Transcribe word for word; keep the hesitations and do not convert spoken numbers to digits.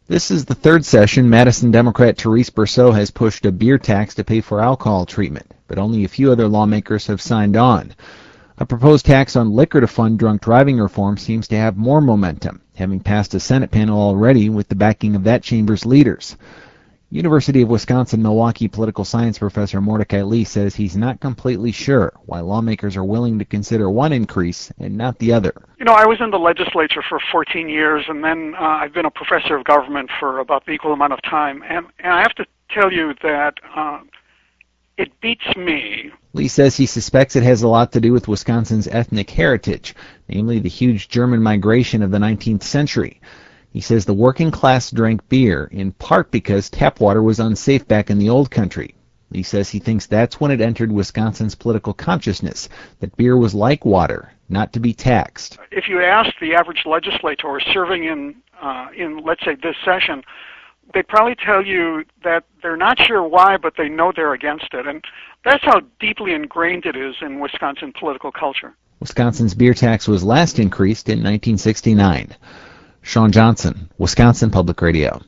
This is the third session. Madison Democrat Therese Berceau has pushed a beer tax to pay for alcohol treatment, but only a few other lawmakers have signed on. A proposed tax on liquor to fund drunk driving reform seems to have more momentum, having passed a Senate panel already with the backing of that chamber's leaders. University of Wisconsin-Milwaukee political science professor Mordecai Lee says he's not completely sure why lawmakers are willing to consider one increase and not the other. You know, I was in the legislature for fourteen years, and then uh, I've been a professor of government for about the equal amount of time, and, and I have to tell you that uh, it beats me. Lee says he suspects it has a lot to do with Wisconsin's ethnic heritage, namely the huge German migration of the nineteenth century. He says the working class drank beer, in part because tap water was unsafe back in the old country. He says he thinks that's when it entered Wisconsin's political consciousness, that beer was like water, not to be taxed. If you ask the average legislator serving in, uh, in let's say, this session, they'd probably tell you that they're not sure why, but they know they're against it. And that's how deeply ingrained it is in Wisconsin political culture. Wisconsin's beer tax was last increased in nineteen sixty-nine. Sean Johnson, Wisconsin Public Radio.